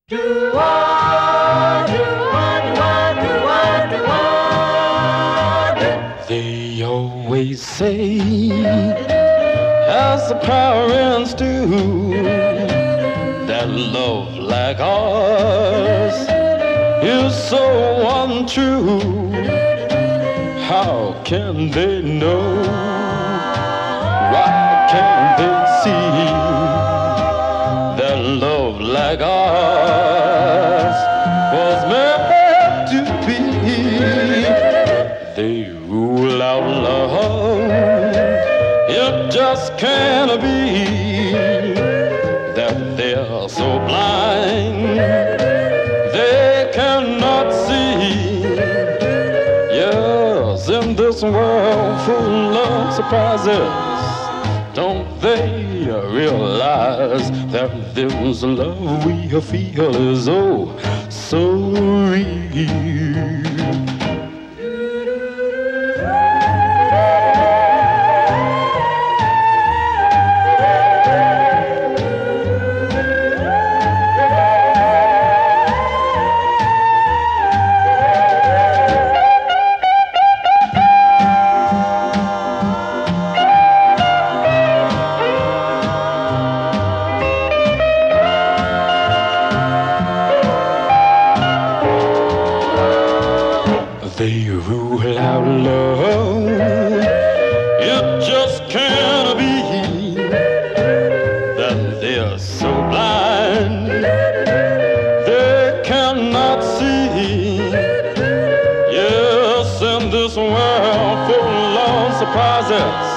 They always say, as the parents do, that love like ours is so untrue. How can they know? Why can't they see that love like ours was meant to be? They rule out love, it just can't be. That they're so blind, they cannot see. Yes, in this world full of surprises, don't they realize that this love we feel is oh so real? They rule out love, it just can't be. That they're so blind, they cannot see. Yes, in this world full of surprises,